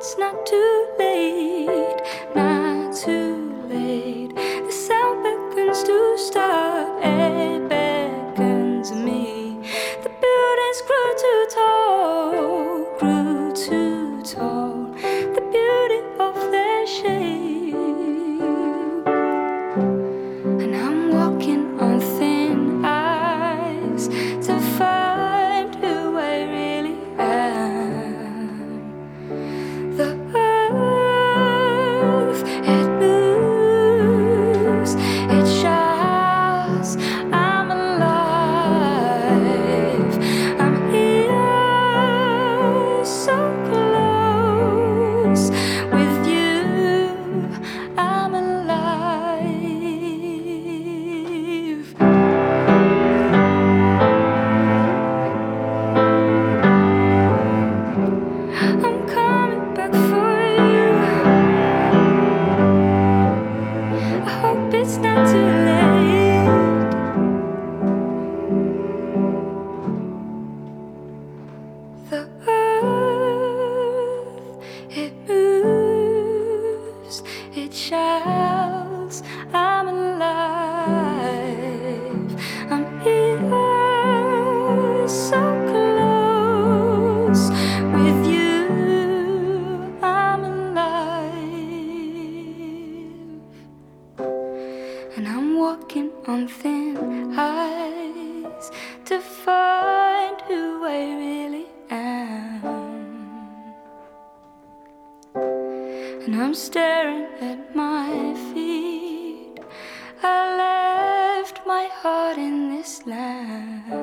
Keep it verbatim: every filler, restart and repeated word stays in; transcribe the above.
it's not too late, not too late. The sound beckons to stop, it beckons me. The buildings grew too tall, grew too tall. The beauty of their shape. And I'm walking on thin ice to find who I really am. The earth, it moves, it shouts, I'm alive. I'm here, so close. With you, I'm alive. I'm coming back for you. I hope it's not too late. The earth, it moves, it shouts, I'm alive. I'm here, so close. With you, I'm alive. And I'm walking on thin ice to find who I really am. And I'm staring at my feet. I left my heart in this land.